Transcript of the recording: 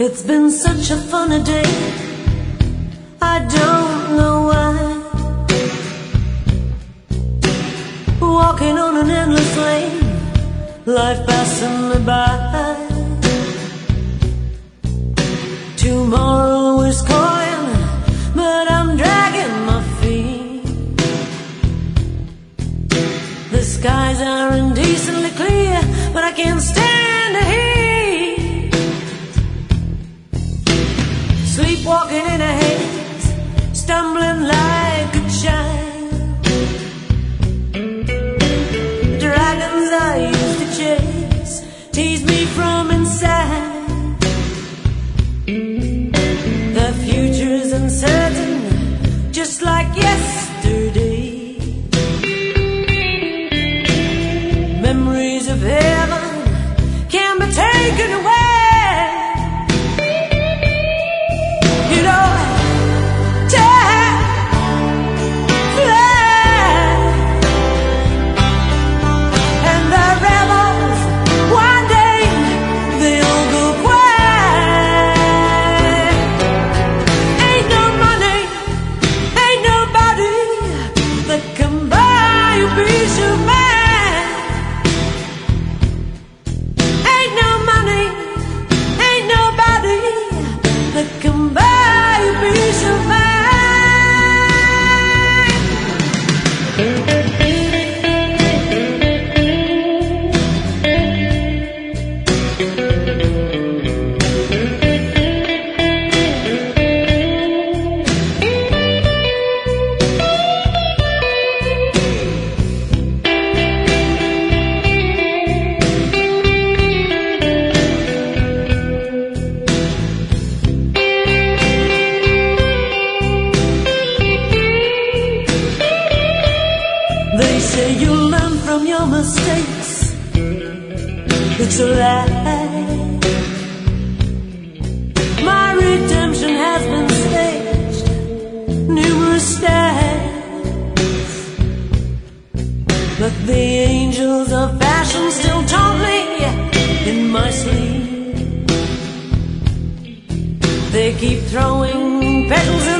It's been such a funny day, I don't know why. Walking on an endless lane, life passing me by. Tomorrow is calling, but I'm dragging my feet. The skies are indecently clear, but I can't stand the heat. Sleepwalking in a haze, stumbling like a child. The dragons I used to chase tease me from inside. The future's uncertain, just like yesterday. Memories of heaven can be taken away. They say you'll learn from your mistakes. It's a lie. My redemption has been staged numerous times, but the angels of fashion still taunt me in my sleep. They keep throwing petals